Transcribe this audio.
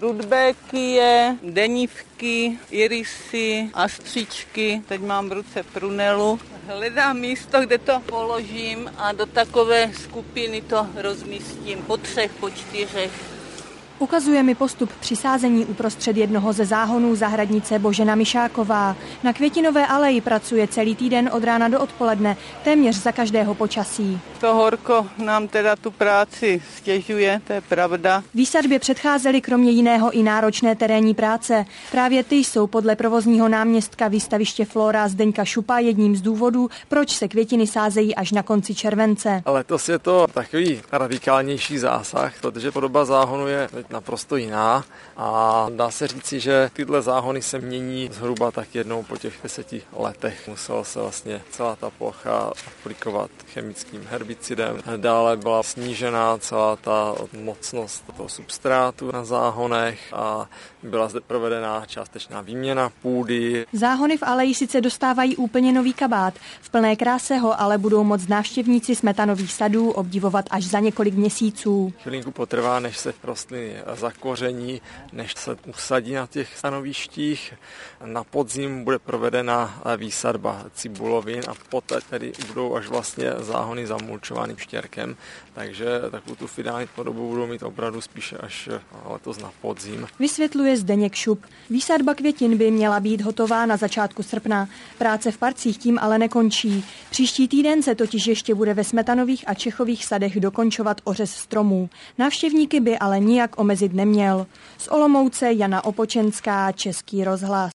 rudbékie, denívky, irisy, astříčky. Teď mám v ruce prunelu. Hledám místo, kde to položím a do takové skupiny to rozmístím po 3, po 4. Ukazuje mi postup při sázení uprostřed jednoho ze záhonů zahradnice Božena Mišáková. Na Květinové aleji pracuje celý týden od rána do odpoledne, téměř za každého počasí. To horko nám teda tu práci stěžuje, to je pravda. Výsadbě předcházely kromě jiného i náročné terénní práce. Právě ty jsou podle provozního náměstka výstaviště Flora Zdeňka Šupa jedním z důvodů, proč se květiny sázejí až na konci července. Letos je to takový radikálnější zásah, protože podoba záhonu je naprosto jiná a dá se říci, že tyhle záhony se mění zhruba tak jednou po těch 10 letech. Musela se vlastně celá ta plocha aplikovat chemickým herbicidem. Dále byla snížena celá ta mocnost toho substrátu na záhonech a byla zde provedena částečná výměna půdy. Záhony v aleji sice dostávají úplně nový kabát. V plné kráse ho ale budou moct návštěvníci smetanových sadů obdivovat až za několik měsíců. Chvilinku potrvá, než se rostliny zakoření, než se usadí na těch stanovištích. Na podzim bude provedena výsadba cibulovin a poté tedy budou až vlastně záhony zamulčovány štěrkem, takže takovou tu finální podobu budou mít opravdu spíše až letos na podzim. Vysvětluje Zdeněk Šup. Výsadba květin by měla být hotová na začátku srpna. Práce v parcích tím ale nekončí. Příští týden se totiž ještě bude ve smetanových a čechových sadech dokončovat ořez stromů. Návštěvníky by ale nijak omezit neměl. Z Olomouce Jana Opočenská, Český rozhlas.